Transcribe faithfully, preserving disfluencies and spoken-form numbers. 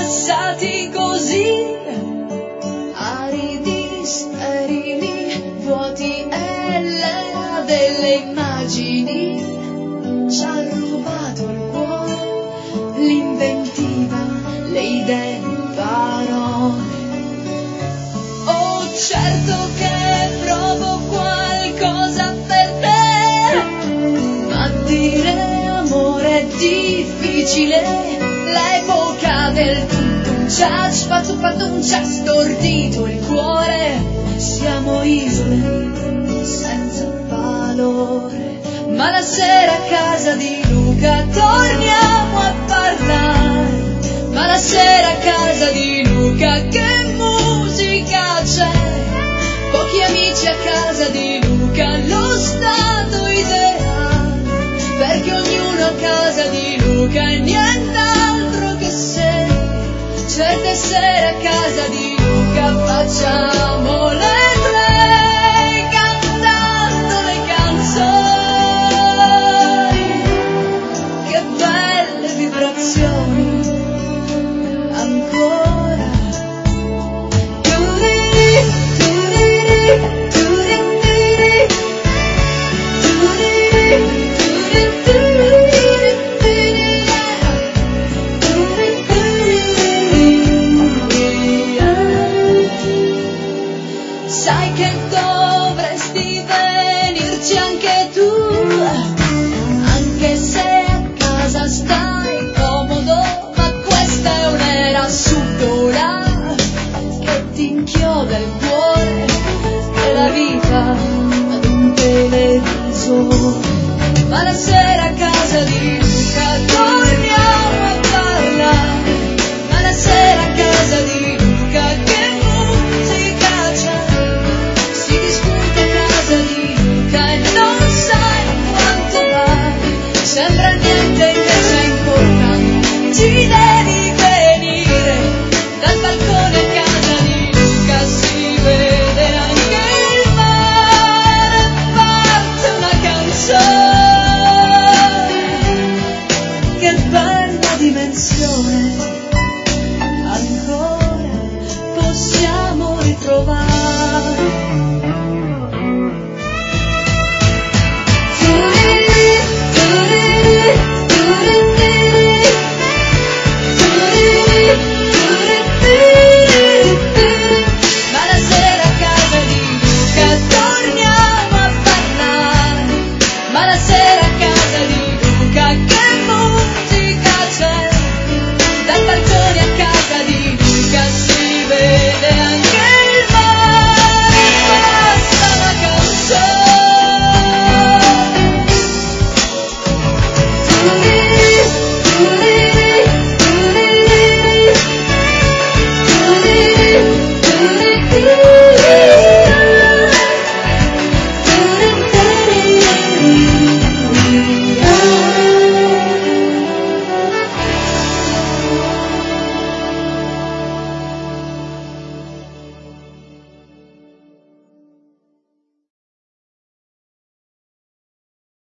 passati così, aridi, sterili, vuoti e l'era delle immagini ci ha rubato il cuore, l'inventiva, le idee, parole. Oh, certo che provo qualcosa per te, ma dire amore è difficile. L'epoca del tum ci ha fatto fatto ci ha stordito il cuore. Siamo isole senza valore, ma la sera a casa di Luca torniamo a parlare. Ma la sera a casa di Luca che musica c'è? Pochi amici a casa di Luca, lo stato ideale, perché ognuno a casa di Luca è nient'altro che sei. Certe sere a casa di Luca facciamo le play cantando le canzoni. Che belle vibrazioni ancora. Sai che dovresti venirci anche tu, anche se a casa stai comodo, ma questa è un'era subdola che ti inchioda il cuore e la vita ad un televisore. Ma la sera a casa di Luca torniamo a parlare. Ma la sera a casa di Luca che musica c'è? Si discute a casa di Luca e non sai quanto vale. Sembra niente invece è importante. Ci devi venire dal balcone a casa di Luca, si vede anche il mare, parte una canzone. Che bella dimensione ancora possiamo ritrovare. Ma la sera a casa di Luca torniamo a parlare. Ma la sera a casa di Luca che